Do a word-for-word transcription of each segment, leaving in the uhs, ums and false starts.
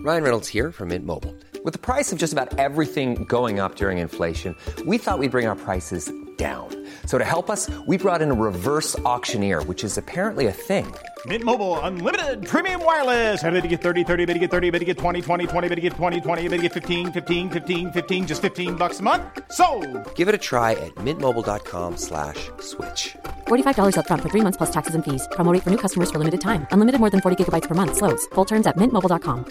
Ryan Reynolds here from Mint Mobile. With the price of just about everything going up during inflation, we thought we'd bring our prices down. So to help us, we brought in a reverse auctioneer, which is apparently a thing. Mint Mobile Unlimited Premium Wireless. How to get thirty, thirty, how to get thirty, how to get twenty, twenty, twenty, how to get twenty, twenty, how to get fifteen, fifteen, fifteen, fifteen, just fifteen bucks a month? Sold! Give it a try at mintmobile.com slash switch. forty-five dollars up front for three months plus taxes and fees. Promo rate for new customers for limited time. Unlimited more than forty gigabytes per month. Slows full terms at mint mobile dot com.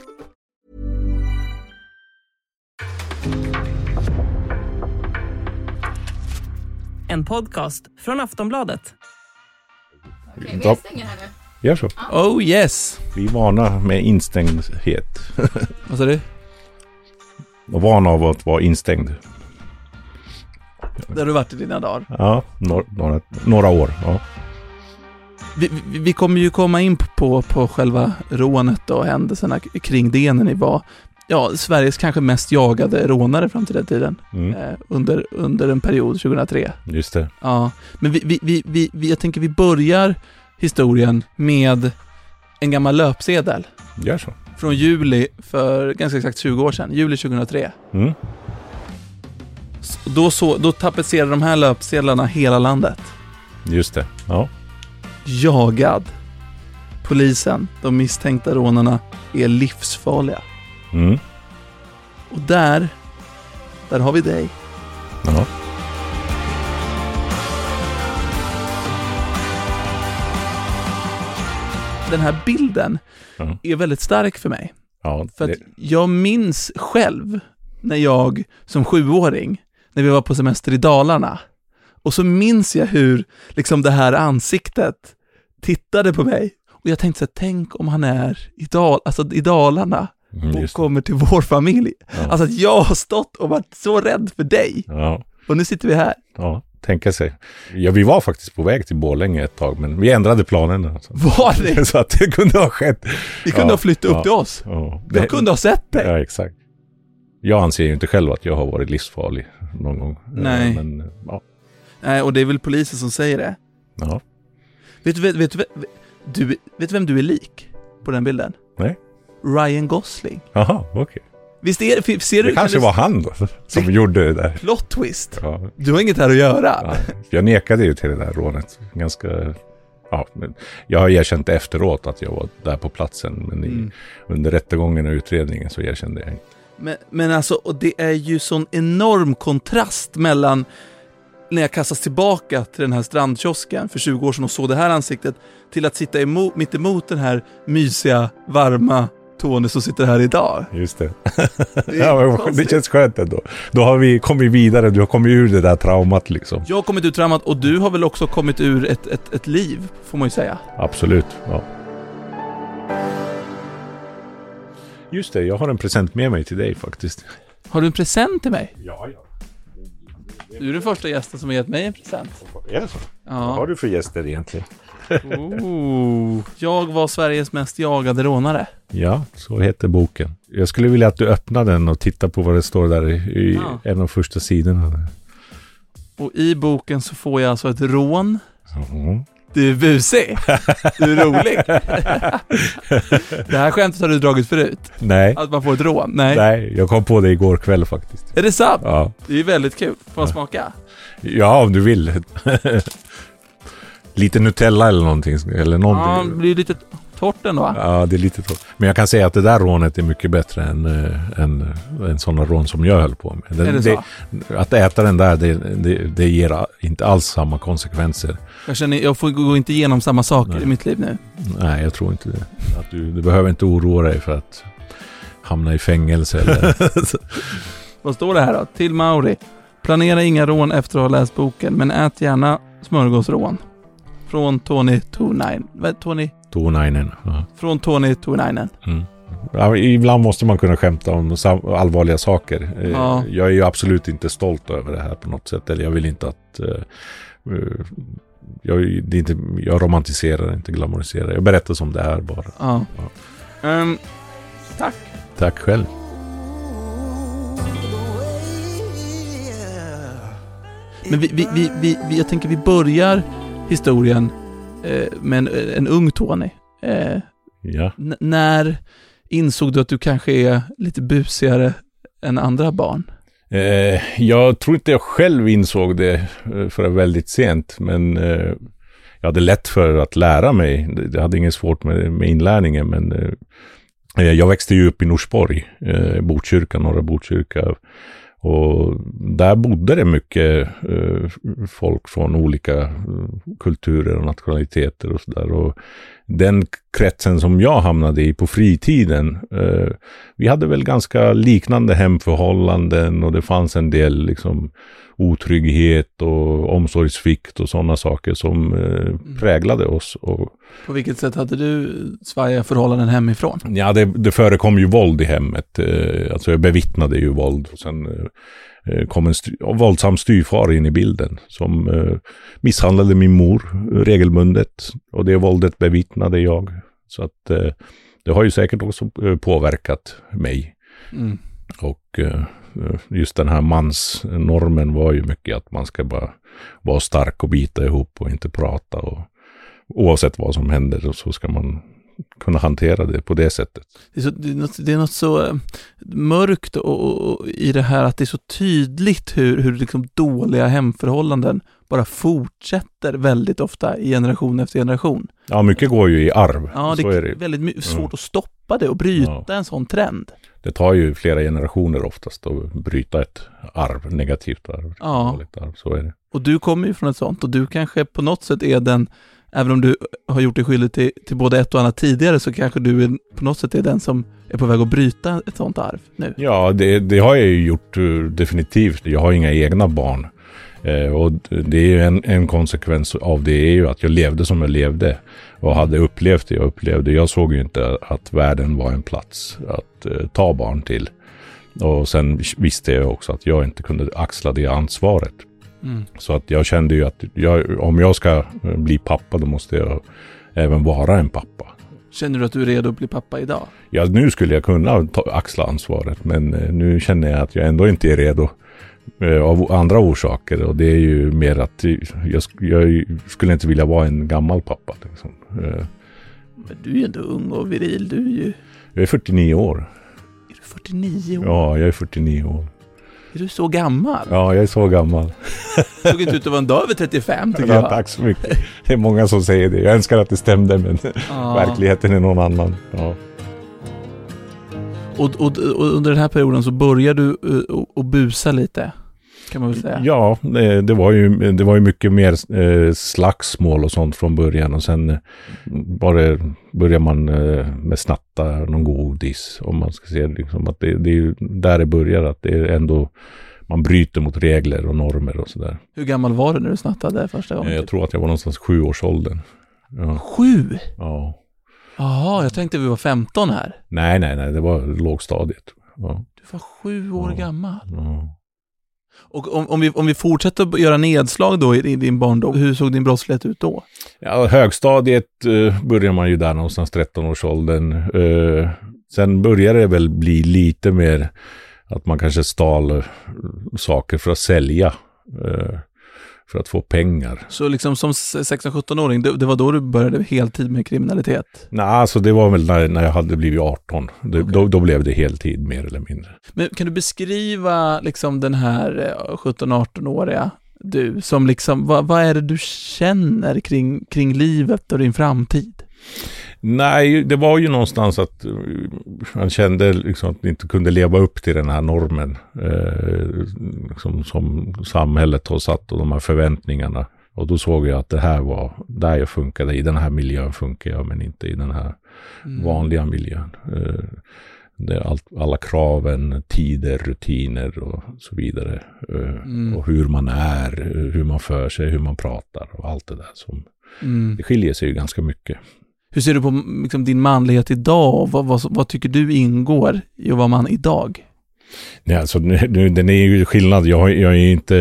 En podcast från Aftonbladet. Okej, vi stänger här nu. Gör så. Oh yes. Vi är vana med instängdhet. Vad sa du? Och vana av att vara instängd. Där har du varit i dina dagar. Ja, några, några, några år. Ja. Vi, vi, vi kommer ju komma in på, på själva rånet och händelserna kring det när ni var ja, Sveriges kanske mest jagade rånare fram till den tiden. Mm. Eh, under, under en period tjugohundratre. Just det. Ja, men vi, vi, vi, vi, vi, jag tänker vi börjar historien med en gammal löpsedel. Gör så. Från juli för ganska exakt tjugo år sedan. Juli tjugohundratre. Mm. Så, då, så, då tapetserade de här löpsedlarna hela landet. Just det, ja. Jagad. Polisen, de misstänkta rånarna är livsfarliga. Mm. Och där, där har vi dig. Ja. Den här bilden Mm. är väldigt stark för mig. Ja, För det... att jag minns själv när jag som sjuåring, när vi var på semester i Dalarna, och så minns jag hur liksom det här ansiktet tittade på mig. Och jag tänkte så här, tänk om han är i, Dal- alltså i Dalarna mm, och kommer till vår familj. Ja. Alltså att jag har stått och varit så rädd för dig. Ja. Och nu sitter vi här. Ja, tänka sig. Ja, vi var faktiskt på väg till Borlänge ett tag, men vi ändrade planen. Alltså. Var det? Så att det kunde ha skett. Vi kunde ja, ha flyttat upp ja, till oss. Ja, Jag kunde ha sett dig. Ja, exakt. Jag anser ju inte själv att jag har varit livsfarlig någon gång. Nej. Men, ja. Nej, och det är väl polisen som säger det. Ja. Vet du, vet, vet, vet, du, vet du vem du är lik på den bilden? Nej. Ryan Gosling. Jaha, okej. Okay. Visst är det, ser du, det kanske du, var han då som det, gjorde det där. Plot twist. Ja. Du har inget här att göra. Ja. Jag nekade ju till det där rånet. Ganska... Ja, men jag har erkänt efteråt att jag var där på platsen. Men i, mm. under rättegången och utredningen så erkände jag inte. Men, men alltså, och det är ju sån enorm kontrast mellan när jag kastas tillbaka till den här strandkiosken för tjugo år sedan och såg det här ansiktet till att sitta emot, mitt emot den här mysiga, varma Tony som sitter här idag. Just det. Det, ja, men det känns skönt ändå. Då har vi kommit vidare, du har kommit ur det där traumat liksom. Jag har kommit ur traumat och du har väl också kommit ur ett, ett, ett liv, får man ju säga. Absolut, ja. Just det, jag har en present med mig till dig faktiskt. Har du en present till mig? Ja, ja. Du är den första gästen som har gett mig en present. Är det så? Ja. Vad har du för gäster egentligen? Oh, jag var Sveriges mest jagade rånare. Ja, så heter boken. Jag skulle vilja att du öppnar den och tittar på vad det står där i, i ja. en av första sidorna. Och i boken så får jag alltså ett rån. Mm. Du är busig. Du är rolig. Det här skämtet har du dragit förut. Nej. Att man får ett rån. Nej. Nej, jag kom på det igår kväll faktiskt. Är det sant? Ja. Det är väldigt kul. Får man ja. smaka? Ja, om du vill. Lite Nutella eller någonting. Eller någonting. Ja, det blir lite torrt ändå, va? Ja, det är lite torrt. Men jag kan säga att det där rånet är mycket bättre än en, en sån rån som jag höll på med. Den, är det så? Det, att äta den där, det, det, det ger inte alls samma konsekvenser. Jag känner, jag får gå inte igenom samma saker Nej. i mitt liv nu. Nej, jag tror inte det. Att du, du behöver inte oroa dig för att hamna i fängelse. Eller... Vad står det här då? Till Mauri. Planera inga rån efter att ha läst boken, men ät gärna smörgåsrån. Från Tony Tuunainen. Vad Tony? Tuunainen. Ja. Från Tony Tuunainen. Mm. Ja, ibland måste man kunna skämta om allvarliga saker. Ja. Jag är ju absolut inte stolt över det här på något sätt. Eller jag vill inte att... Uh, jag, det är inte, jag romantiserar, inte glamoriserar. Jag berättar som det är bara. Ja. Ja. Um, tack. Tack själv. Men vi, vi, vi, vi, vi, jag tänker vi börjar historien eh, med en, en ung Tony. Eh, ja. n- när insåg du att du kanske är lite busigare än andra barn? Eh, jag tror inte jag själv insåg det för väldigt sent, men eh, jag hade lätt för att lära mig. Jag hade inget svårt med, med inlärningen, men eh, jag växte ju upp i Norsborg, eh, Botkyrka, norra Botkyrka. Och där bodde det mycket eh, folk från olika eh, kulturer och nationaliteter och sådär. Och den kretsen som jag hamnade i på fritiden, eh, vi hade väl ganska liknande hemförhållanden och det fanns en del liksom otrygghet och omsorgsvikt och sådana saker som eh, präglade oss. Och på vilket sätt hade du svajiga förhållanden hemifrån? Ja, det, det förekom ju våld i hemmet. Eh, alltså jag bevittnade ju våld. Och sen eh, kom en styr, våldsam styvfar in i bilden som eh, misshandlade min mor regelbundet. Och det våldet bevittnade jag. Så att eh, det har ju säkert också påverkat mig. Mm. Och eh, just den här mansnormen var ju mycket att man ska bara vara stark och bita ihop och inte prata. Och oavsett vad som händer så ska man kunna hantera det på det sättet. Det är, så, det är, något, det är något så mörkt och, och, och i det här att det är så tydligt hur, hur liksom dåliga hemförhållanden bara fortsätter väldigt ofta i generation efter generation. Ja, mycket går ju i arv. Ja, det så är, är det väldigt svårt mm. att stoppa det och bryta ja. en sån trend. Det tar ju flera generationer oftast att bryta ett arv, negativt arv. Ja, arv, så är det. Och du kommer ju från ett sånt och du kanske på något sätt är den, även om du har gjort dig skyldig till, till både ett och annat tidigare, så kanske du är, på något sätt är den som är på väg att bryta ett sånt arv nu. Ja, det, det har jag ju gjort definitivt. Jag har inga egna barn. Eh, och det är ju en, en konsekvens av det är ju att jag levde som jag levde och hade upplevt det jag upplevde. Jag såg ju inte att världen var en plats att eh, ta barn till. Och sen visste jag också att jag inte kunde axla det ansvaret. Mm. Så att jag kände ju att jag, om jag ska bli pappa, då måste jag även vara en pappa. Känner du att du är redo att bli pappa idag? Ja, nu skulle jag kunna ta, axla ansvaret, men nu känner jag att jag ändå inte är redo eh, av andra orsaker. Och det är ju mer att jag, jag skulle inte vilja vara en gammal pappa. Liksom. Eh. Men du är ju ändå ung och viril, du är ju... Jag är fyrtionio år. Är du fyrtionio år? Ja, jag är fyrtionio år. Är du så gammal? Ja, jag är så gammal. Såg inte ut att vara en dag över trettiofem, tycker ja, jag. Tack så mycket. Det är många som säger det. Jag önskar att det stämde, men ja. Verkligheten är någon annan. Ja. Och, och, och under den här perioden så började du att busa lite, kan man väl säga? Ja, det, det, var, ju, det var ju mycket mer eh, slagsmål och sånt från början. Och sen bara börjar man eh, med snatta någon godis. Om man ska se liksom, att det, det är ju där det börjar. Att det är ändå, man bryter mot regler och normer och sådär. Hur gammal var du när du snattade första gången? Jag tror att jag var någonstans sju års åldern. Ja. Sju? Ja. Jaha, jag tänkte vi var femton här. Nej, nej, nej. Det var lågstadiet. Ja. Du var sju år ja. gammal. Ja. Och om, om, vi, om vi fortsätter att göra nedslag då i, i din barndom, hur såg din brottslighet ut då? Ja, högstadiet uh, börjar man ju där någonstans tretton-årsåldern. Uh, sen börjar det väl bli lite mer att man kanske stal uh, saker för att sälja. Uh, för att få pengar. Så liksom som sexton-sjutton-åring, det, det var då du började heltid med kriminalitet? Nej, alltså det var väl när, när jag hade blivit arton. Det, okay. då, då blev det heltid mer eller mindre. Men kan du beskriva liksom den här sjutton-arton-åriga du, som liksom, vad, vad är det du känner kring, kring livet och din framtid? Nej, det var ju någonstans att man kände liksom att man inte kunde leva upp till den här normen eh, liksom, som samhället har satt och de här förväntningarna. Och då såg jag att det här var där jag funkade, i den här miljön funkar jag, men inte i den här mm. vanliga miljön. Eh, det är allt, alla kraven, tider, rutiner och så vidare. Eh, mm. Och hur man är, hur man för sig, hur man pratar och allt det där. Som, mm. Det skiljer sig ju ganska mycket. Hur ser du på liksom, din manlighet idag? Vad, vad, vad tycker du ingår i att vara man idag? Nej, alltså, nu, den är ju skillnad. Jag, jag är inte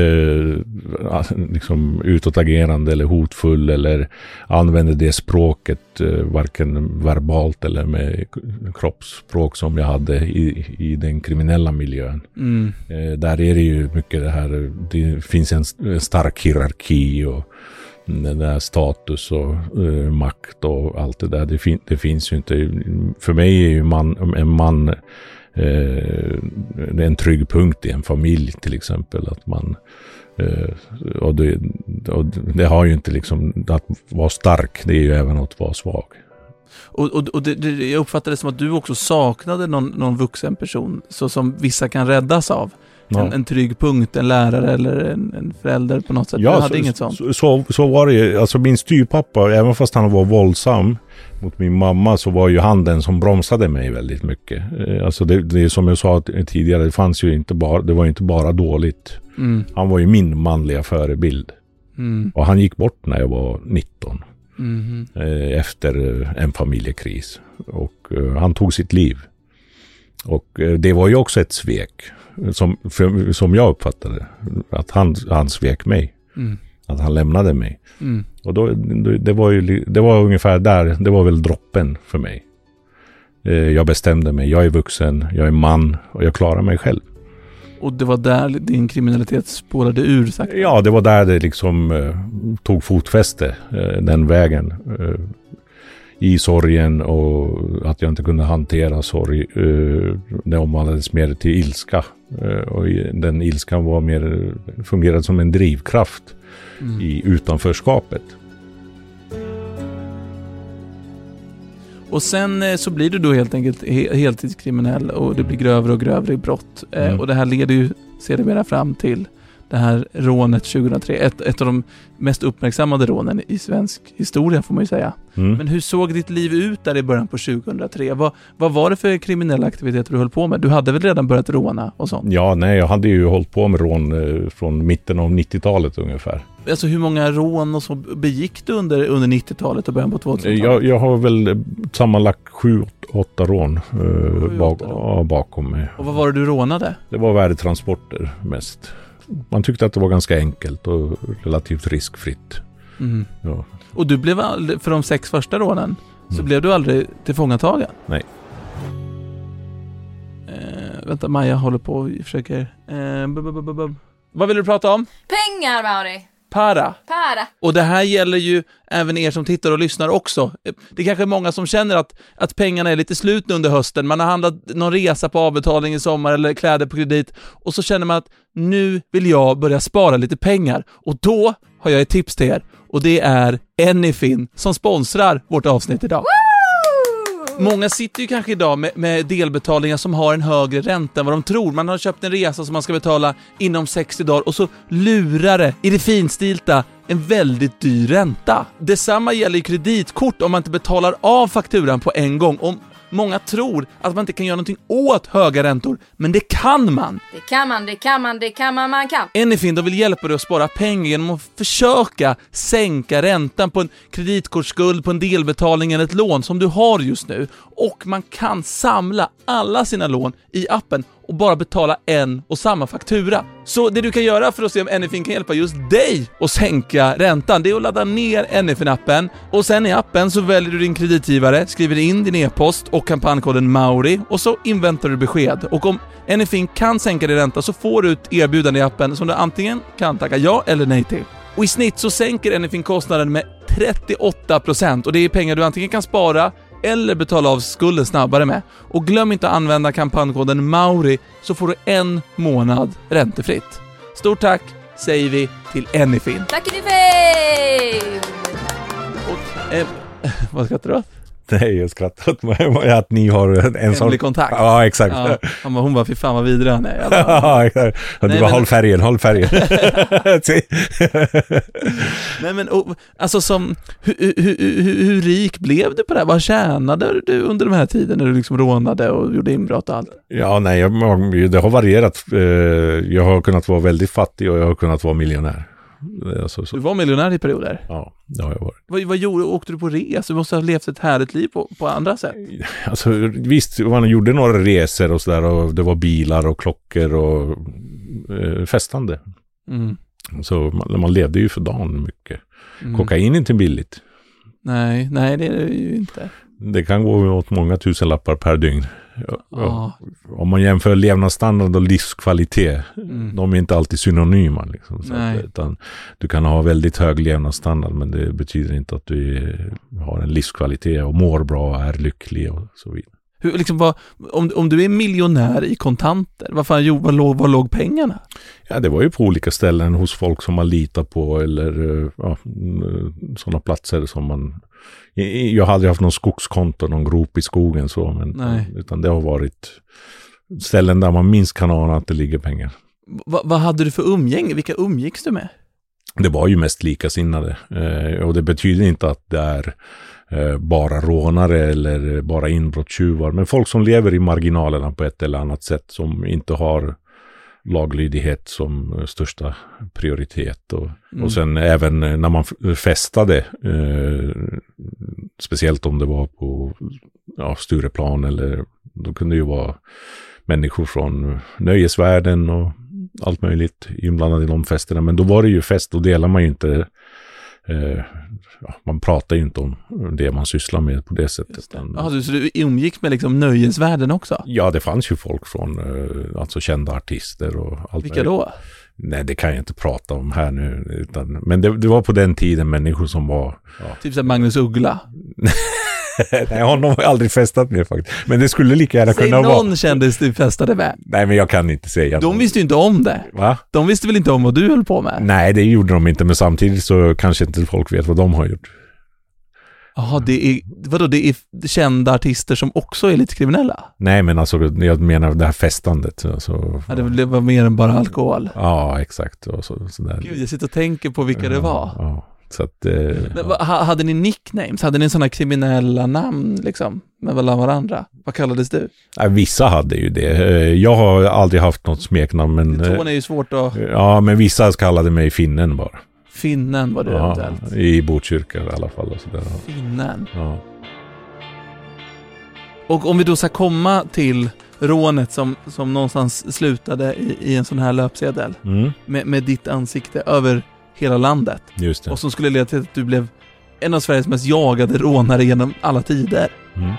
liksom, utåtagerande eller hotfull eller använder det språket varken verbalt eller med kroppsspråk som jag hade i, i den kriminella miljön. Mm. Eh, där är det ju mycket det här, det finns en, en stark hierarki och den där status och uh, makt och allt det där. Det, fin- det finns ju inte. För mig är ju man, en man uh, det är en trygg punkt i en familj till exempel. Att man uh, och, det, och det har ju inte liksom att vara stark, det är ju även att vara svag. Och, och, och det, det, jag uppfattade det som att du också saknade någon, någon vuxen person så som vissa kan räddas av. Ja. En, en trygg punkt, en lärare eller en, en förälder på något sätt. Ja, jag hade så, inget sånt. Så, så, så var det ju. Alltså min styrpappa, även fast han var våldsam mot min mamma, så var ju han den som bromsade mig väldigt mycket. Alltså det, det är som jag sa tidigare, det fanns ju inte bara, det var ju inte bara dåligt. Mm. Han var ju min manliga förebild. Mm. Och han gick bort när jag var nitton. Mm. Efter en familjekris. Och uh, han tog sitt liv. Och uh, det var ju också ett svek. Som, för, som jag uppfattade. Att han, han svek mig. Mm. Att han lämnade mig. Mm. Och då, det, var ju, det var ungefär där. Det var väl droppen för mig. Uh, jag bestämde mig. Jag är vuxen. Jag är man. Och jag klarar mig själv. Och det var där din kriminalitet spårade ur? Sagt. Ja, det var där det liksom uh, tog fotfäste, uh, den vägen. Uh, I sorgen och att jag inte kunde hantera sorg. Uh, det omvandlades mer till ilska. Uh, och den ilskan var mer, fungerade som en drivkraft mm. i utanförskapet. Och sen så blir du då helt enkelt heltidskriminell och det blir grövre och grövre brott. Mm. Och det här leder ju sedermera fram till det här rånet tjugohundratre. Ett, ett av de mest uppmärksammade rånen i svensk historia får man ju säga. Mm. Men hur såg ditt liv ut där i början på tjugohundratre? Vad, vad var det för kriminella aktiviteter du höll på med? Du hade väl redan börjat råna och sånt? Ja, nej, jag hade ju hållit på med rån eh, från mitten av nittiotalet ungefär. Alltså hur många rån och så begick du under, under nittiotalet och början på tvåtusentalet? Jag, jag har väl sammanlagt sju, åtta rån, eh, bak, ja, bakom mig. Och vad var det du rånade? Det var värdetransporter mest. Man tyckte att det var ganska enkelt och relativt riskfritt. Mm. Ja. Och du blev aldrig, för de sex första rånen, mm. så blev du aldrig tillfångatagen? Nej. Eh, vänta, Maja håller på och försöker... Eh, bu, bu, bu, bu. Vad vill du prata om? Pengar, Mauri. Para. Para. Och det här gäller ju även er som tittar och lyssnar också. Det är kanske många som känner att, att pengarna är lite slut under hösten. Man har handlat någon resa på avbetalning i sommar eller kläder på kredit. Och så känner man att nu vill jag börja spara lite pengar. Och då har jag ett tips till er. Och det är Anyfin som sponsrar vårt avsnitt idag. Många sitter ju kanske idag med, med delbetalningar som har en högre ränta än vad de tror. Man har köpt en resa som man ska betala inom sextio dagar och så lurar det i det finstilta en väldigt dyr ränta. Detsamma gäller i kreditkort om man inte betalar av fakturan på en gång. Om många tror att man inte kan göra någonting åt höga räntor, men det kan man. Det kan man, det kan man, det kan man, man kan. Anyfin, de vill hjälpa dig att spara pengar genom att försöka sänka räntan på en kreditkortsskuld, på en delbetalning eller ett lån som du har just nu. Och man kan samla alla sina lån i appen och bara betala en och samma faktura. Så det du kan göra för att se om Anyfin kan hjälpa just dig att sänka räntan, det är att ladda ner Anyfin-appen. Och sen i appen så väljer du din kreditgivare, skriver in din e-post och kampankoden Mauri och så inväntar du besked. Och om Anyfin kan sänka din ränta så får du ett erbjudande i appen som du antingen kan tacka ja eller nej till. Och i snitt så sänker Anyfin kostnaden med trettioåtta procent och det är pengar du antingen kan spara eller betala av skulden snabbare med. Och glöm inte att använda kampankoden Mauri så får du en månad räntefritt. Stort tack säger vi till Anyfin. Tack Anyfin! Och, eh, vad ska jag tro? Nej, jag skrattar åt mig att ni har en sån... kontakt. Ja, exakt. Ja, han bara, hon bara, fy fan vad vidare han är. Ja, exakt. Du bara, men... håll färgen, håll färgen. Nej, men och, alltså som, hur, hur, hur, hur rik blev du på det här? Vad tjänade du under de här tiden när du liksom rånade och gjorde inbrott och allt? Ja, nej, jag, det har varierat. Jag har kunnat vara väldigt fattig och jag har kunnat vara miljonär. Alltså, så. Du var miljonär i perioder? Ja, det har jag varit. Vad, vad gjorde, åkte du på resa? Du måste ha levt ett härligt liv på, på andra sätt. Alltså visst, man gjorde några resor och sådär och det var bilar och klockor och eh, festande. Mm. Så man, man levde ju för dagen mycket. Mm. Kokain är inte billigt. Nej, nej det är det ju inte. Det kan gå åt många tusen lappar per dygn. Ja. Om man jämför levnadsstandard och livskvalitet, mm. de är inte alltid synonyma. Liksom, så att, utan du kan ha väldigt hög levnadsstandard, men det betyder inte att du är, har en livskvalitet och mår bra och är lycklig och så vidare. Hur, liksom, vad, om, om du är miljonär i kontanter, vad fan, jo, vad, låg, vad låg pengarna? Ja, det var ju på olika ställen hos folk som man litar på, eller ja, sådana platser som man... Jag hade haft någon skogskonto, någon grop i skogen så, men, utan det har varit ställen där man minst kan ana att det ligger pengar. Va, vad hade du för umgänge? Vilka umgicks du med? Det var ju mest likasinnade, eh, och det betyder inte att det är eh, bara rånare eller bara inbrottstjuvar, men folk som lever i marginalerna på ett eller annat sätt, som inte har laglydighet som största prioritet. Och, mm. och sen även när man festade, eh, speciellt om det var på ja, Stureplan, eller då kunde det ju vara människor från nöjesvärlden och allt möjligt inblandade i de festerna. Men då var det ju fest, och delar man ju inte, eh, ja, man pratar ju inte om det man sysslar med på det sättet. Ja, du, så du umgicks med liksom nöjesvärlden också? Ja, det fanns ju folk från eh, alltså kända artister och allt. Vilka då? Nej, det kan jag inte prata om här nu. Utan, men det, det var på den tiden människor som var... Ja. Typ som Magnus Uggla? Nej, honom har jag aldrig festat med faktiskt. Men det skulle lika gärna Säg kunna någon vara... någon kändis du festade med? Nej, men jag kan inte säga. De visste ju inte om det. Va? De visste väl inte om vad du höll på med? Nej, det gjorde de inte. Men samtidigt så kanske inte folk vet vad de har gjort. Jaha, det är, vadå, det är kända artister som också är lite kriminella? Nej, men alltså jag menar det här festandet. Alltså, ja, det var mer än bara alkohol. Ja, exakt. Och så, så där. Gud, jag sitter och tänker på vilka ja, det var. Ja, så att, eh, men, ja. Hade ni nicknames? Hade ni sådana kriminella namn liksom, med varandra? Vad kallades du? Ja, vissa hade ju det. Jag har aldrig haft något smeknamn. Men, Tån är ju svårt att... Ja, men vissa kallade mig Finnen bara. Finnen var det ja, eventuellt. I Botkyrka i alla fall. Och så där. Finnen. Ja. Och om vi då ska komma till rånet som, som någonstans slutade i, i en sån här löpsedel. Mm. Med, med ditt ansikte över hela landet. Just det. Och som skulle leda till att du blev en av Sveriges mest jagade rånare genom alla tider. Mm.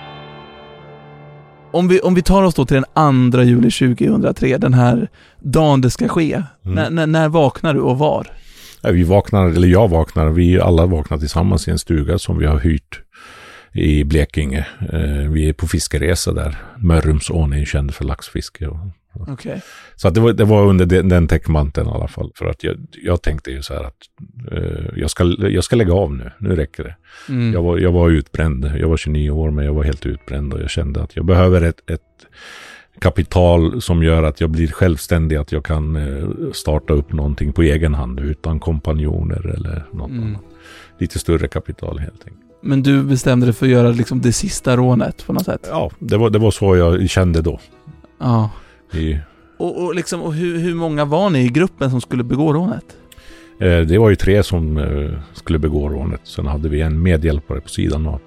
Om vi, om vi tar oss då till den andra juli tjugohundratre, den här dagen det ska ske. Mm. När, när, när vaknar du och var? Ja, vi vaknar, eller jag vaknar, vi alla vaknar tillsammans i en stuga som vi har hyrt i Blekinge. Eh, vi är på fiskeresa där. Mörrumsån är ju känd för laxfiske. Och, och. Okay. Så att det, var, det var under den, den täckmanteln i alla fall. För att jag, jag tänkte ju så här att eh, jag, ska, jag ska lägga av nu. Nu räcker det. Mm. Jag, var, jag var utbränd. Jag var tjugonio år, men jag var helt utbränd. Och jag kände att jag behöver ett, ett kapital som gör att jag blir självständig. Att jag kan eh, starta upp någonting på egen hand utan kompanjoner eller något mm. annat. Lite större kapital helt enkelt. Men du bestämde dig för att göra liksom det sista rånet på något sätt? Ja, det var, det var så jag kände då. Ja. I, och och, liksom, och hur, hur många var ni i gruppen som skulle begå rånet? Eh, det var ju tre som eh, skulle begå rånet. Sen hade vi en medhjälpare på sidan av.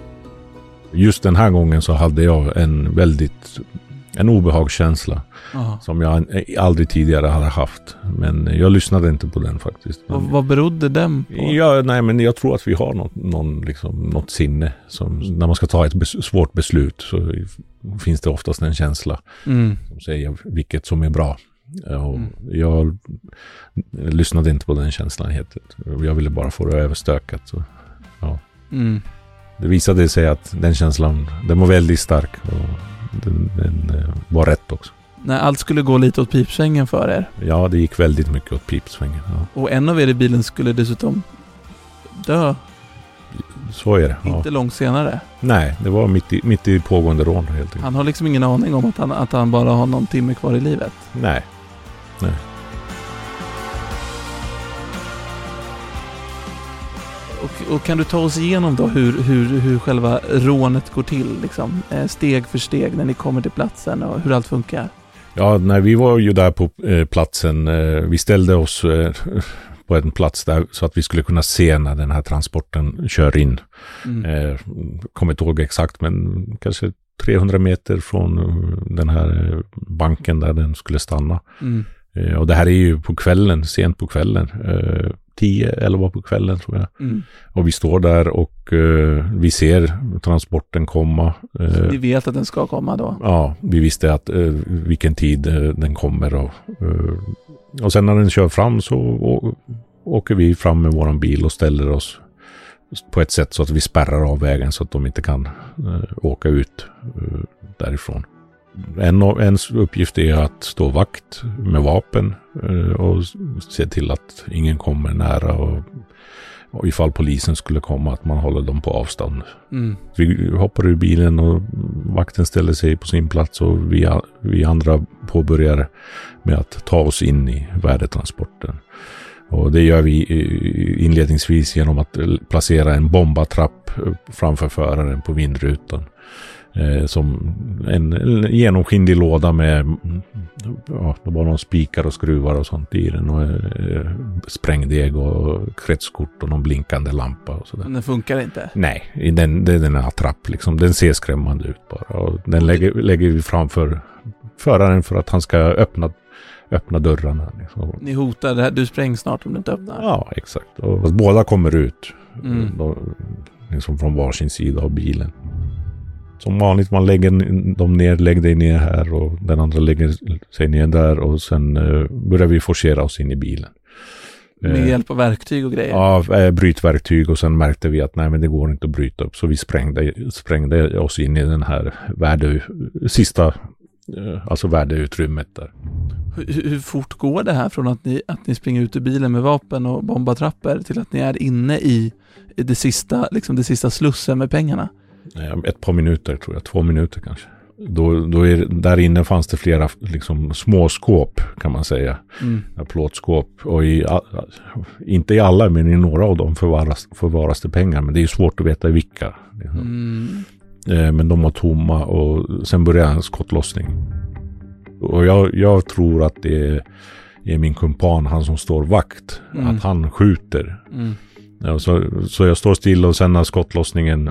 Just den här gången så hade jag en väldigt en obehagskänsla. Aha. Som jag aldrig tidigare hade haft. Men jag lyssnade inte på den faktiskt. Men, vad, vad berodde den på? Ja, nej, men jag tror att vi har något, någon, liksom, något sinne. Som, när man ska ta ett bes, svårt beslut så finns det oftast en känsla mm. som säger vilket som är bra. Och mm. Jag lyssnade inte på den känslan helt. Jag ville bara få det överstökat. Så, ja. mm. Det visade sig att den känslan, den var väldigt stark och den, den var rätt också. När allt skulle gå lite åt pipsvängen för er. Ja, det gick väldigt mycket åt pipsvängen. Ja. Och en av er i bilen skulle dessutom dö. Så är det. Inte ja. långt senare. Nej, det var mitt i, mitt i pågående rån helt enkelt. Han har liksom ingen aning om att han, att han bara har någon timme kvar i livet. Nej. Nej. Och, och kan du ta oss igenom då hur, hur, hur själva rånet går till liksom, steg för steg när ni kommer till platsen och hur allt funkar? Ja, när vi var ju där på eh, platsen, eh, vi ställde oss eh, på en plats där så att vi skulle kunna se när den här transporten kör in. Mm. Eh, kommer inte ihåg exakt, men kanske trehundra meter från den här banken där den skulle stanna. Mm. Eh, och det här är ju på kvällen, sent på kvällen. Eh, tio, elva på kvällen tror jag. Mm. Och vi står där och uh, vi ser transporten komma. Uh, Ni vet att den ska komma då? Ja, vi visste att uh, vilken tid uh, den kommer. Och, uh, och sen när den kör fram så å- åker vi fram med våran bil och ställer oss på ett sätt så att vi spärrar av vägen så att de inte kan uh, åka ut uh, därifrån. En av ens uppgift är att stå vakt med vapen uh, och se till att ingen kommer nära och, och ifall polisen skulle komma att man håller dem på avstånd. Mm. Vi hoppar ur bilen och vakten ställer sig på sin plats och vi, vi andra påbörjar med att ta oss in i värdetransporten. Och det gör vi inledningsvis genom att placera en bombatrapp framför föraren på vindrutan. Eh, som en, en genomskinlig låda med ja, det var någon spikar och skruvar och sånt i den. Och eh, sprängdeg och kretskort och någon blinkande lampa och sådär. Men den funkar inte? Nej, den, det är den här trapp liksom. Den ser skrämmande ut bara. Och den lägger, lägger vi framför föraren för att han ska öppna öppna dörrarna. Liksom. Ni hotar det här, du spräng snart om du inte öppnar. Ja, exakt. Och båda kommer ut Mm. då, liksom från varsin sida av bilen. Som vanligt, man lägger dem ner, lägger dig ner här och den andra lägger sig ner där och sen uh, börjar vi forcera oss in i bilen. Med uh, hjälp av verktyg och grejer? Ja, uh, brytverktyg och sen märkte vi att nej men det går inte att bryta upp så vi sprängde, sprängde oss in i den här värde, sista alltså värdeutrymmet där. Hur, hur fort går det här från att ni, att ni springer ut ur bilen med vapen och bombatrappor till att ni är inne i, i det, sista, liksom det sista slussen med pengarna? Ett par minuter tror jag, två minuter kanske. Då, då är, där inne fanns det flera liksom, små skåp kan man säga. Mm. Plåtskåp. Och i, inte i alla men i några av dem förvaras, förvaras det pengar. Men det är ju svårt att veta i vilka. Liksom. Mm. Men de var tomma och sen började en skottlossning. Och jag, jag tror att det är min kumpan, han som står vakt, mm. att han skjuter. Mm. Ja, så, så jag står still och sen när skottlossningen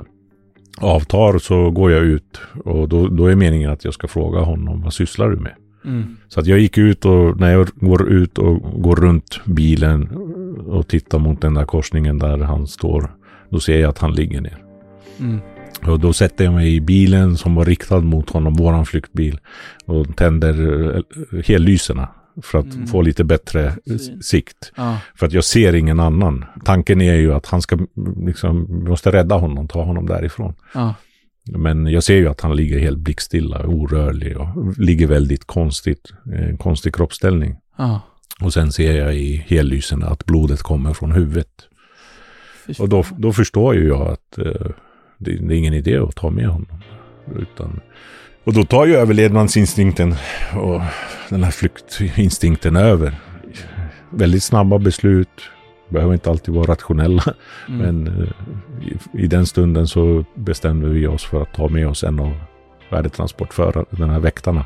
avtar så går jag ut och då, då är meningen att jag ska fråga honom, vad sysslar du med? Mm. Så att jag gick ut och när jag går ut och går runt bilen och tittar mot den där korsningen där han står, då ser jag att han ligger ner. Mm. Och då sätter jag mig i bilen som var riktad mot honom, våran flyktbil, och tänder hellyserna för att mm. få lite bättre Syn. sikt. Ah. För att jag ser ingen annan. Tanken är ju att han ska liksom, vi måste rädda honom, ta honom därifrån. Ah. Men jag ser ju att han ligger helt blickstilla, orörlig och ligger väldigt konstigt, en konstig kroppsställning. Ah. Och sen ser jag i hellyserna att blodet kommer från huvudet. Förstår. Och då, då förstår ju jag att uh, det, det är ingen idé att ta med honom. Utan, och då tar ju överlevnadsinstinkten och den här flyktinstinkten över. Väldigt snabba beslut, behöver inte alltid vara rationella. Mm. Men uh, i, i den stunden så bestämde vi oss för att ta med oss en av värdetransportförare, den här väktarna.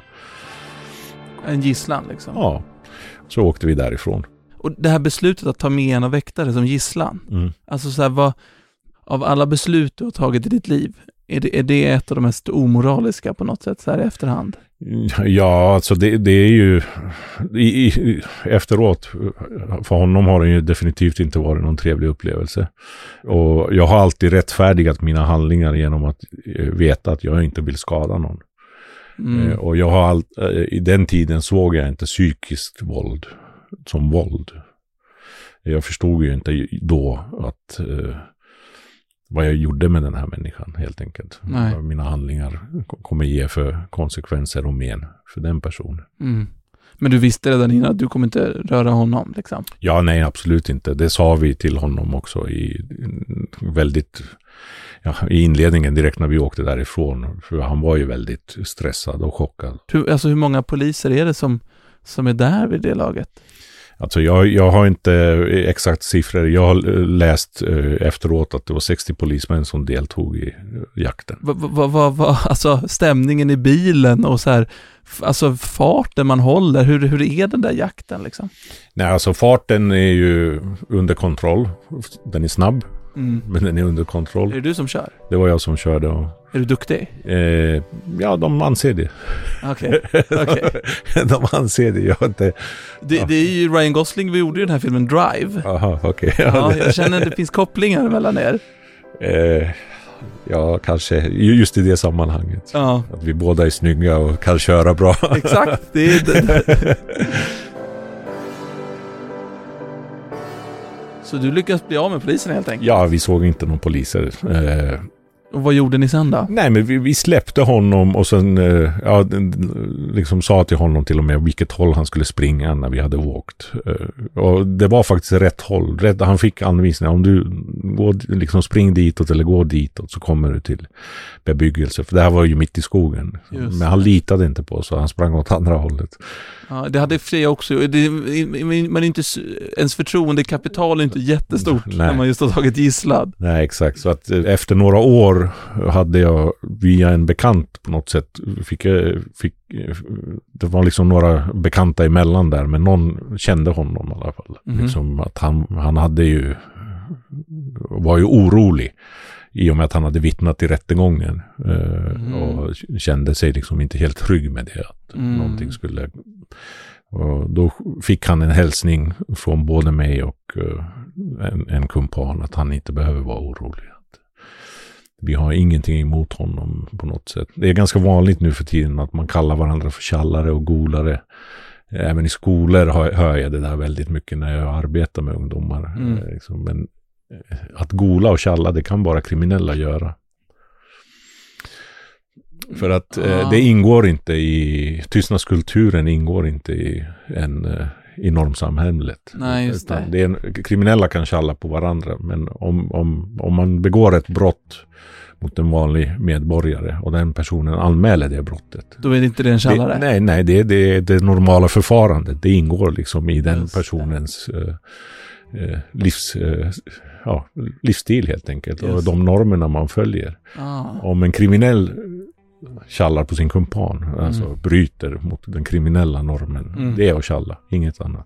En gisslan liksom? Ja, så åkte vi därifrån. Och det här beslutet att ta med en av väktare som gisslan, mm. alltså så här, vad, av alla beslut du har tagit i ditt liv, är det, är det ett av de mest omoraliska på något sätt så här i efterhand? Ja, alltså det, det är ju i, i, efteråt, för honom har det ju definitivt inte varit någon trevlig upplevelse. Och jag har alltid rättfärdigat mina handlingar genom att veta att jag inte vill skada någon. Mm. Och jag har all, i den tiden såg jag inte psykiskt våld som våld. Jag förstod ju inte då att uh, vad jag gjorde med den här människan helt enkelt. Nej. Mina handlingar kommer ge för konsekvenser och men för den personen. Mm. Men du visste redan innan att du kommer inte röra honom liksom? Ja, nej, absolut inte. Det sa vi till honom också i väldigt ja, i inledningen direkt när vi åkte därifrån. För han var ju väldigt stressad och chockad. Hur, alltså hur många poliser är det som, som är där vid det laget? Alltså jag, jag har inte exakt siffror. Jag har läst eh, efteråt att det var sextio polismän som deltog i eh, jakten. Vad va, va, va, alltså stämningen i bilen och så här, f- alltså farten man håller, hur, hur är den där jakten liksom? Nej, alltså farten är ju under kontroll. Den är snabb. Mm. Men den är under kontroll. Är det du som kör? Det var jag som körde. Och, är du duktig? Eh, ja, de anser det. Okej. Okay. Okay. de anser det. Jag inte, det, ja. det är ju Ryan Gosling, vi gjorde ju den här filmen Drive. Aha, okej. Okay. Ja, jag känner att det finns kopplingar mellan er. Eh, ja, kanske. Just i det sammanhanget. Ja. Att vi båda är snygga och kan köra bra. Exakt. Det är det. Så du lyckas bli av med polisen helt enkelt? Ja, vi såg inte någon poliser. Eh, och vad gjorde ni sen då? Nej, men vi, vi släppte honom och sen eh, ja, liksom sa till honom till och med vilket håll han skulle springa när vi hade åkt. Eh, och det var faktiskt rätt håll. Rätt, han fick anvisningar. Om du går, liksom spring ditåt eller går ditåt så kommer du till bebyggelse. För det här var ju mitt i skogen. Just. Men han litade inte på så han sprang åt andra hållet. Ja, det hade Freja också. Det, man är inte, ens förtroendekapital är inte jättestort. Nej. När man just har tagit gisslad. Nej, exakt. Så att efter några år hade jag via en bekant på något sätt fick, fick det var liksom några bekanta emellan där, men någon kände honom i alla fall. Mm. Liksom att han, han hade ju var ju orolig i och med att han hade vittnat i rättegången mm. och kände sig liksom inte helt trygg med det att mm. någonting skulle. Och då fick han en hälsning från både mig och en, en kumpan att han inte behöver vara orolig. Vi har ingenting emot honom på något sätt. Det är ganska vanligt nu för tiden att man kallar varandra för tjallare och golare. Även i skolor hör jag det där väldigt mycket när jag arbetar med ungdomar. Mm. Men att gola och tjalla, det kan bara kriminella göra. För att ja. eh, det ingår inte i, tystnadskulturen ingår inte i, en, i normsamhället. Nej, just det. det är en, kriminella kan tjalla på varandra, men om, om, om man begår ett brott mot en vanlig medborgare och den personen anmäler det brottet. Då är det inte det en tjallare? Det, nej, nej det är det, det normala förfarandet. Det ingår liksom i den just personens eh, eh, livs... Eh, ja, livsstil helt enkelt. Just. Och de normerna man följer. Ah. Om en kriminell tjallar på sin kumpan, mm. alltså bryter mot den kriminella normen, mm. det är att tjalla, inget annat.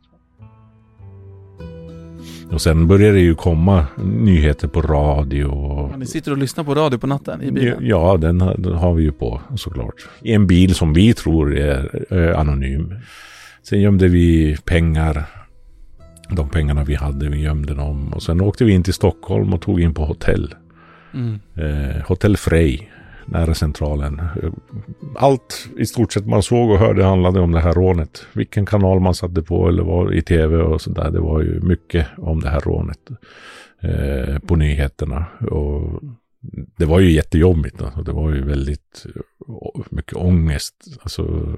Och sen börjar det ju komma nyheter på radio. Ja, ni sitter och lyssnar på radio på natten i bilen? Ja, den har, den har vi ju på såklart. I en bil som vi tror är, är anonym. Sen gömde vi pengar. De pengarna vi hade, vi gömde dem. Och sen åkte vi in till Stockholm och tog in på hotell. Mm. Eh, Hotell Frej, nära centralen. Allt i stort sett man såg och hörde handlade om det här rånet. Vilken kanal man satte på eller var i tv och sådär. Det var ju mycket om det här rånet eh, på nyheterna. Och det var ju jättejobbigt. Alltså. Det var ju väldigt mycket ångest. Alltså...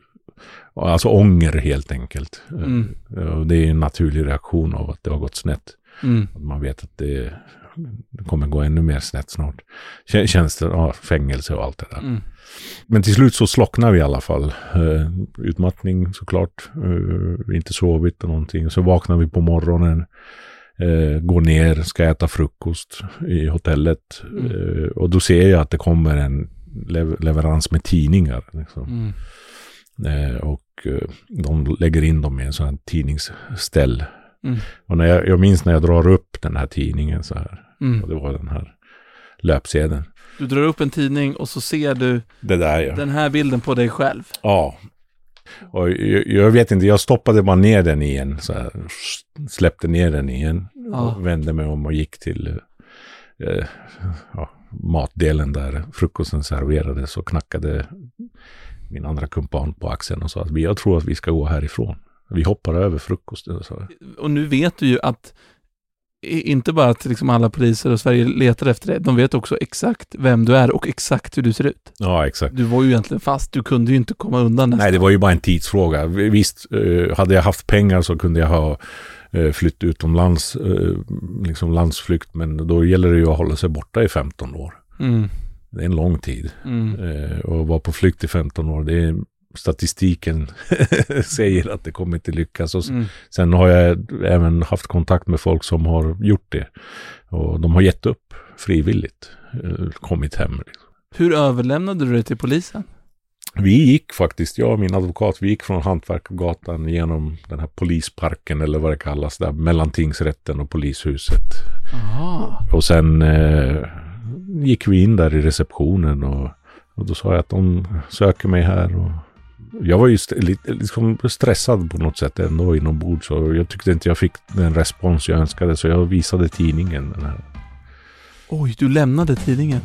Alltså ånger helt enkelt. Mm. Det är en naturlig reaktion av att det har gått snett. Mm. Man vet att det, det kommer gå ännu mer snett snart. Känns det, ja, fängelse och allt det där. Mm. Men till slut så slocknar vi i alla fall. Uh, utmattning såklart. Uh, inte sovit och någonting. Så vaknar vi på morgonen. Uh, går ner, ska äta frukost i hotellet. Mm. Uh, och då ser jag att det kommer en lever- leverans med tidningar. Liksom. Mm. Eh, och eh, de lägger in dem i en sån här tidningsställ. Mm. Och när jag, jag minns när jag drar upp den här tidningen så här. Mm. Och det var den här löpsedeln. Du drar upp en tidning och så ser du det där, ja. Den här bilden på dig själv. Ja. Och jag, jag vet inte, jag stoppade bara ner den igen. Så här, släppte ner den igen. Ja. Och vände mig om och gick till eh, ja, matdelen där frukosten serverades och knackade min andra kumpan på axeln och sa att jag tror att vi ska gå härifrån. Vi hoppar över frukosten. Och, så. Och nu vet du ju att inte bara att liksom alla poliser och Sverige letar efter dig, de vet också exakt vem du är och exakt hur du ser ut. Ja, exakt. Du var ju egentligen fast, du kunde ju inte komma undan nästan. Nej, det var ju bara en tidsfråga. Visst, hade jag haft pengar så kunde jag ha flytt utomlands, liksom landsflykt, men då gäller det ju att hålla sig borta i femton år. Mm. Det är en lång tid. Mm. Eh, och vara på flykt i femton år, det är statistiken säger att det kommer inte lyckas. Och mm. Sen har jag även haft kontakt med folk som har gjort det. Och de har gett upp frivilligt. Eh, kommit hem. Liksom. Hur överlämnade du det till polisen? Vi gick faktiskt, jag och min advokat, vi gick från Hantverkargatan genom den här polisparken eller vad det kallas där, mellan tingsrätten och polishuset. Aha. Och sen eh, gick vi in där i receptionen och, och då sa jag att de söker mig här. Och jag var ju st- lite liksom stressad på något sätt ändå inombords, så jag tyckte inte jag fick den respons jag önskade, så jag visade tidningen den här. Oj, du lämnade tidningen.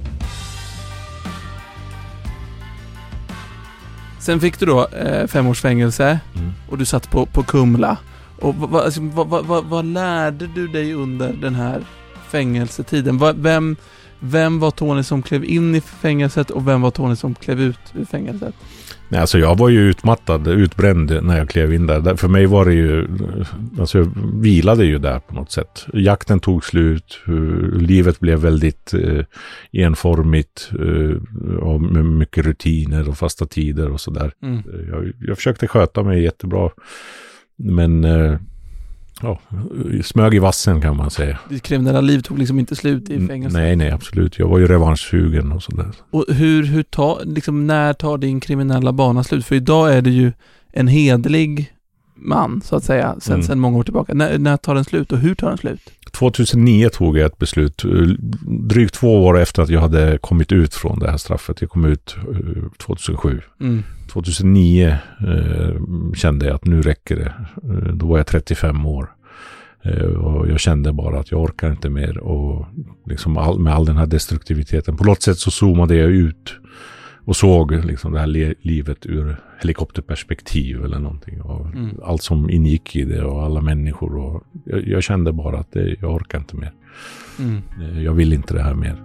Sen fick du då eh, fem års fängelse mm. och du satt på, på Kumla. Och vad, alltså, vad, vad, vad, vad lärde du dig under den här fängelsetiden? Va, vem, vem var Tony som klev in i fängelset och vem var Tony som klev ut ur fängelset? Nej, alltså jag var ju utmattad, utbränd när jag klev in där. För mig var det ju, alltså jag vilade ju där på något sätt. Jakten tog slut, livet blev väldigt eh, enformigt eh, och med mycket rutiner och fasta tider och sådär. Mm. Jag, jag försökte sköta mig jättebra, men eh, ja, smög i vassen kan man säga. Ditt kriminella liv tog liksom inte slut i fängelset? Nej, nej, absolut. Jag var ju revanschsugen och sådär. Och hur, hur tar, liksom, när tar din kriminella bana slut? För idag är det ju en hederlig man, så att säga, sen, mm. sen många år tillbaka. När, när tar den slut och hur tar den slut? tjugohundranio tog jag ett beslut, drygt två år efter att jag hade kommit ut från det här straffet. Jag kom ut tjugohundrasju. Mm. tjugohundranio eh, kände jag att nu räcker det. Eh, då var jag trettiofem år. Eh, och jag kände bara att jag orkar inte mer. Och liksom all, med all den här destruktiviteten. På något sätt så zoomade jag ut och såg liksom det här le- livet ur helikopterperspektiv eller någonting. Och mm. allt som ingick i det och alla människor. Och jag, jag kände bara att det, jag orkar inte mer. Mm. Eh, jag vill inte det här mer.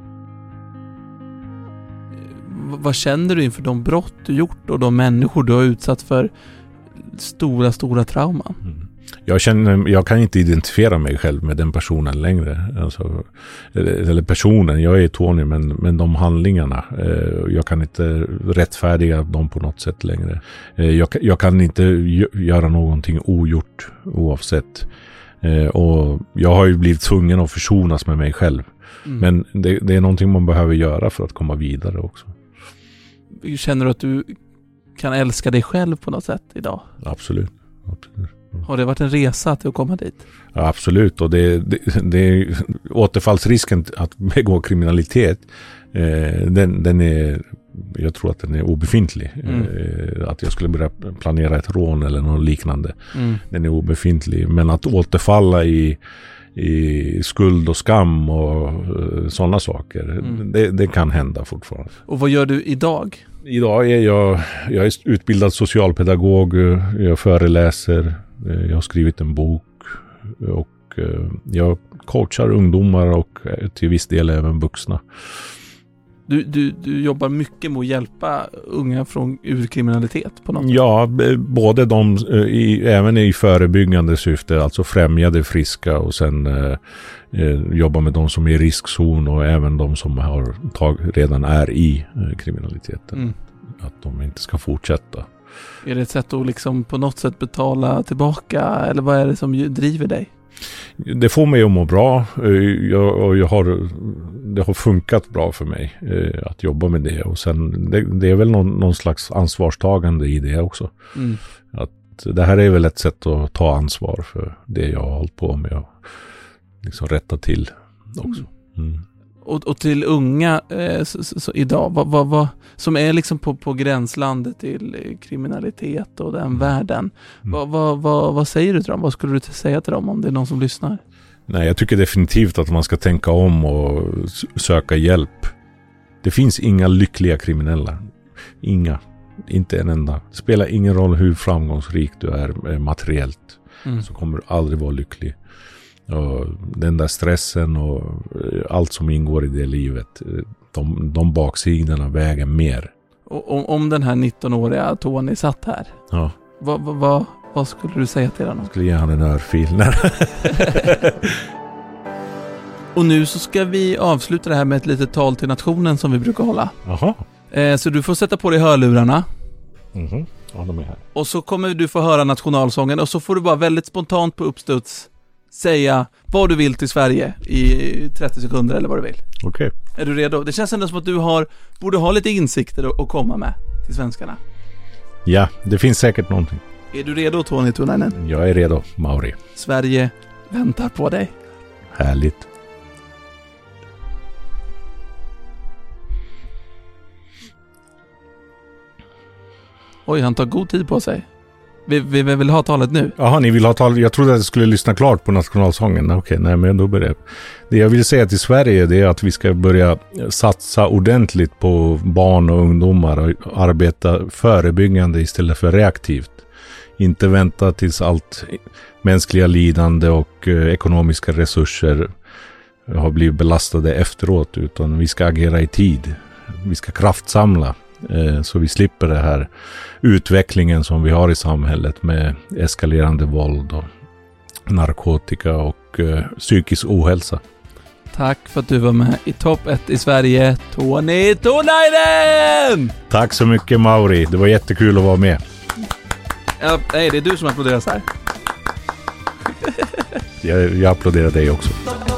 Vad känner du inför de brott du gjort och de människor du har utsatt för stora, stora trauman? Mm. Jag känner, jag kan inte identifiera mig själv med den personen längre. Alltså, eller personen, jag är Tony, men, men de handlingarna, eh, jag kan inte rättfärdiga dem på något sätt längre. Eh, jag, jag kan inte göra någonting ogjort oavsett. Eh, och jag har ju blivit tvungen att försonas med mig själv. Mm. Men det, det är någonting man behöver göra för att komma vidare också. Känner du att du kan älska dig själv på något sätt idag? Absolut. Absolut. Mm. Har det varit en resa till att komma dit? Ja, absolut. Och det, det, det är återfallsrisken att begå kriminalitet, eh, den, den är, jag tror att den är obefintlig. Mm. Eh, att jag skulle börja planera ett rån eller något liknande. Mm. Den är obefintlig. Men att återfalla i i skuld och skam och uh, sådana saker. Mm. Det, det kan hända fortfarande. Och vad gör du idag? Idag är jag, jag är utbildad socialpedagog, jag föreläser, jag har skrivit en bok och uh, jag coachar ungdomar och till viss del även vuxna. Du, du, du jobbar mycket med att hjälpa unga från ur kriminalitet på något sätt? Ja, både de, i, även i förebyggande syfte, alltså främja det friska och sen eh, jobba med de som är i riskzon och även de som har tag, redan är i eh, kriminaliteten. Mm. Att de inte ska fortsätta. Är det ett sätt att liksom på något sätt betala tillbaka eller vad är det som driver dig? Det får mig att må bra. Jag, och jag har, det har funkat bra för mig eh, att jobba med det. Och sen, det, det är väl någon, någon slags ansvarstagande i det också. Mm. Att det här är väl ett sätt att ta ansvar för det jag har hållit på med och liksom rätta till också. Mm. Och, och till unga eh, så, så, så idag, vad, vad, vad, som är liksom på, på gränslandet till kriminalitet och den mm. världen. Mm. Vad, vad, vad, vad säger du till dem? Vad skulle du säga till dem om det är någon som lyssnar? Nej, jag tycker definitivt att man ska tänka om och söka hjälp. Det finns inga lyckliga kriminella. Inga. Inte en enda. Det spelar ingen roll hur framgångsrik du är materiellt. Mm. Så kommer du aldrig vara lycklig. Och den där stressen och allt som ingår i det livet, de, de baksidorna väger mer. Och om, om den här nittonåriga Tony satt här, ja. vad, vad, vad, vad skulle du säga till honom? Jag skulle ge han en örfil. Och nu så ska vi avsluta det här med ett litet tal till nationen som vi brukar hålla. Jaha. Eh, så du får sätta på dig hörlurarna. Mhm. Ja, de är här. Och så kommer du få höra nationalsången och så får du bara väldigt spontant på uppstuds säga vad du vill till Sverige i trettio sekunder eller vad du vill. Okej. Okay. Är du redo? Det känns ändå som att du har, borde ha lite insikter att komma med. till svenskarna? Ja, det finns säkert någonting. Är du redo, Tony Tunainen? Jag är redo, Mauri. Sverige väntar på dig. Härligt. Oj, han tar god tid på sig. Vi, vi, vi vill ha talet nu. Jaha, ni vill ha tal. Jag trodde att jag skulle lyssna klart på nationalsången. Okej, nej men då börjar jag. Det jag vill säga till Sverige, det är att vi ska börja satsa ordentligt på barn och ungdomar och arbeta förebyggande istället för reaktivt. Inte vänta tills allt mänskliga lidande och eh, ekonomiska resurser har blivit belastade efteråt, utan vi ska agera i tid. Vi ska kraftsamla. Så vi slipper det här utvecklingen som vi har i samhället med eskalerande våld och narkotika och uh, psykisk ohälsa. Tack för att du var med i topp ett i Sverige, Tony Tunainen! Tack så mycket, Mauri. Det var jättekul att vara med. Ja, nej, det är du som applåderar så här. jag, jag applåderar dig också.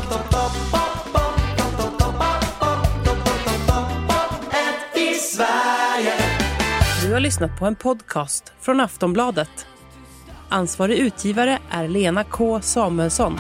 Du har lyssnat på en podcast från Aftonbladet. Ansvarig utgivare är Lena K. Samuelsson.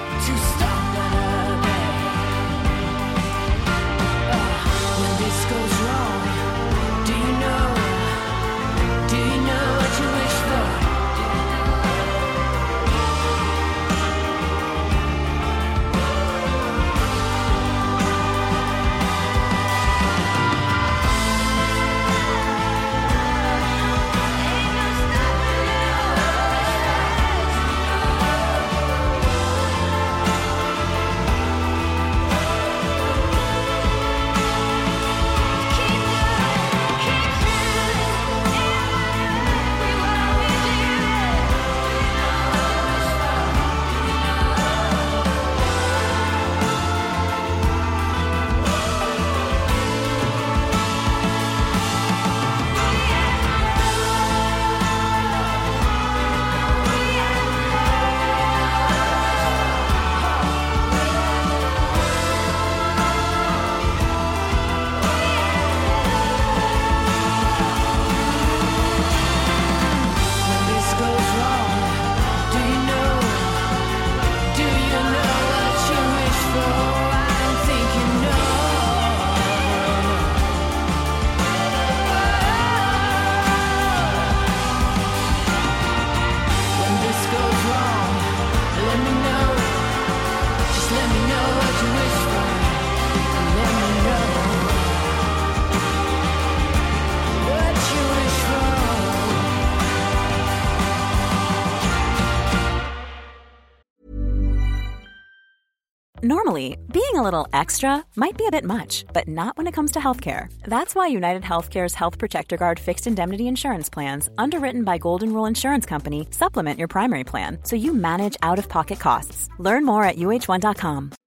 Normally, being a little extra might be a bit much, but not when it comes to healthcare. That's why United Healthcare's Health Protector Guard fixed indemnity insurance plans, underwritten by Golden Rule Insurance Company, supplement your primary plan so you manage out-of-pocket costs. Learn more at U H one dot com.